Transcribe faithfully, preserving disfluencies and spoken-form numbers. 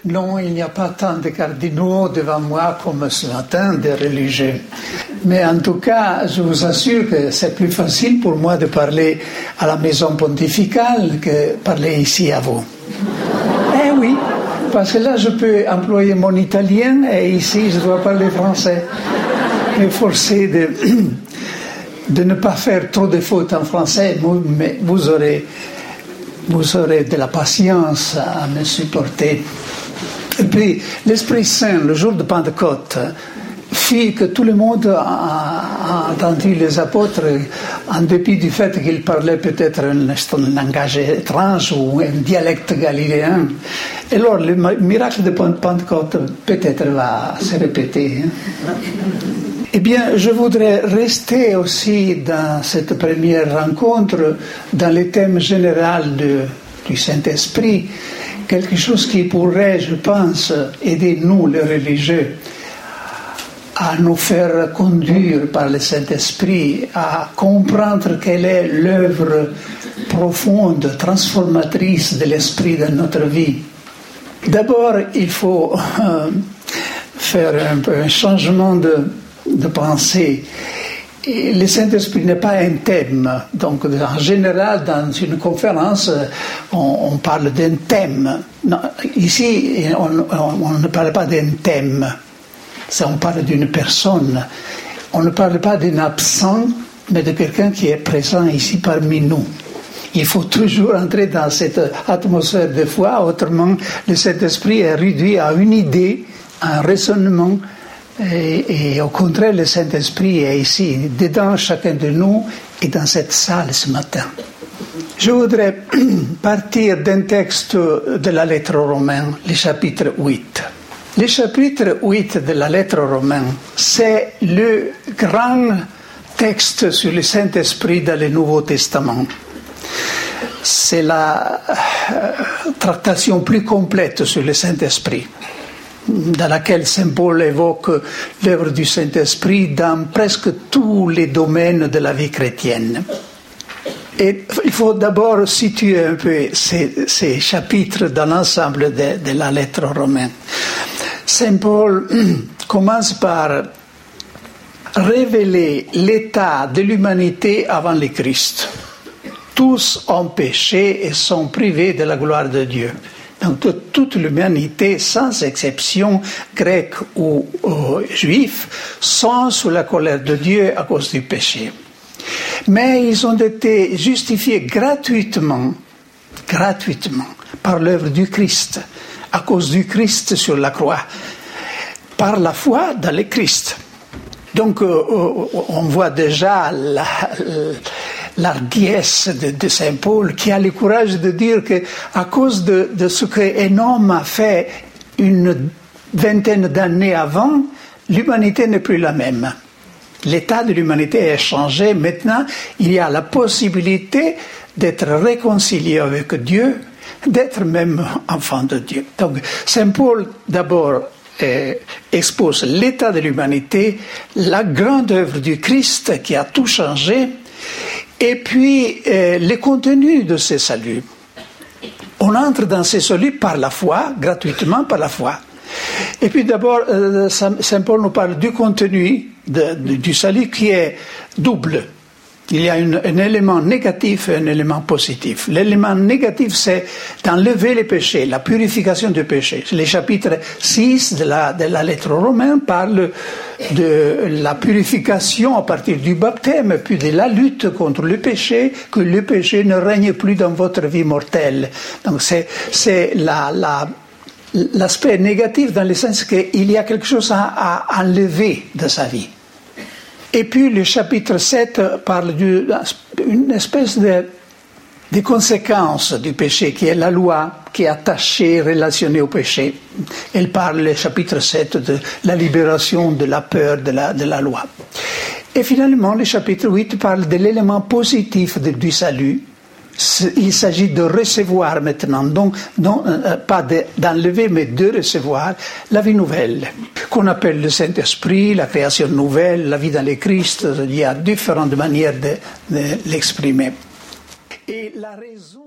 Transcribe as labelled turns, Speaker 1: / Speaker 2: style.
Speaker 1: Non, il n'y a pas tant de cardinaux devant moi comme ce matin, des religieux. Mais en tout cas, je vous assure que c'est plus facile pour moi de parler à la maison pontificale que parler ici à vous. Eh oui, parce que là, je peux employer mon italien et ici, je dois parler français. Je suis forcé de, de ne pas faire trop de fautes en français, mais vous aurez, vous aurez de la patience à me supporter. Et puis, l'Esprit Saint, le jour de Pentecôte, fit que tout le monde a, a entendu les apôtres, en dépit du fait qu'ils parlaient peut-être un, un langage étrange ou un dialecte galiléen. Et alors, le miracle de Pentecôte peut-être va se répéter. Hein. Eh bien, je voudrais rester aussi dans cette première rencontre, dans le thème général de, du Saint-Esprit, quelque chose qui pourrait, je pense, aider nous, les religieux, à nous faire conduire par le Saint-Esprit, à comprendre quelle est l'œuvre profonde, transformatrice de l'Esprit dans notre vie. D'abord, il faut euh, faire un peu un changement de, de pensée. Et le Saint-Esprit n'est pas un thème. Donc, en général, dans une conférence, on, on parle d'un thème. Non, ici, on, on, on ne parle pas d'un thème. Ça, on parle d'une personne. On ne parle pas d'un absent, mais de quelqu'un qui est présent ici parmi nous. Il faut toujours entrer dans cette atmosphère de foi, autrement, le Saint-Esprit est réduit à une idée, à un raisonnement. Et, et au contraire, le Saint-Esprit est ici, dedans chacun de nous et dans cette salle ce matin. Je voudrais partir d'un texte de la lettre aux Romains, le chapitre huit. Le chapitre huit de la lettre aux Romains, c'est le grand texte sur le Saint-Esprit dans le Nouveau Testament. C'est la euh, tractation plus complète sur le Saint-Esprit, dans laquelle Saint Paul évoque l'œuvre du Saint-Esprit dans presque tous les domaines de la vie chrétienne. Et il faut d'abord situer un peu ces, ces chapitres dans l'ensemble de, de la lettre aux Romains. Saint Paul commence par révéler l'état de l'humanité avant le Christ. Tous ont péché et sont privés de la gloire de Dieu. Donc toute l'humanité, sans exception, grec ou, ou juif, sont sous la colère de Dieu à cause du péché. Mais ils ont été justifiés gratuitement, gratuitement, par l'œuvre du Christ, à cause du Christ sur la croix, par la foi dans le Christ. Donc euh, on voit déjà la, l'ardiesse de, de Saint Paul qui a le courage de dire qu'à cause de, de ce qu'un homme a fait une vingtaine d'années avant, l'humanité n'est plus la même. L'état de l'humanité a changé. Maintenant, il y a la possibilité d'être réconcilié avec Dieu, d'être même enfant de Dieu. Donc, Saint Paul, d'abord, euh, expose l'état de l'humanité, la grande œuvre du Christ qui a tout changé, et puis euh, le contenu de ce salut. On entre dans ce salut par la foi, gratuitement par la foi. Et puis d'abord, euh, Saint Paul nous parle du contenu de, de, du salut qui est double. Il y a une, un élément négatif et un élément positif. L'élément négatif, c'est d'enlever les péchés, la purification du péché. Le chapitre six de la, de la lettre aux Romains parle de la purification à partir du baptême, puis de la lutte contre le péché, que le péché ne règne plus dans votre vie mortelle. Donc c'est, c'est la... la l'aspect négatif dans le sens qu'il y a quelque chose à, à enlever de sa vie. Et puis le chapitre sept parle d'une espèce de, de conséquences du péché, qui est la loi, qui est attachée, relationnée au péché. Elle parle, le chapitre sept, de la libération de la peur de la, de la loi. Et finalement, le chapitre huit parle de l'élément positif de, du salut. Il s'agit de recevoir maintenant, donc non, euh, pas de, d'enlever, mais de recevoir la vie nouvelle, qu'on appelle le Saint-Esprit, la création nouvelle, la vie dans le Christ. Il y a différentes manières de, de l'exprimer. Et la raison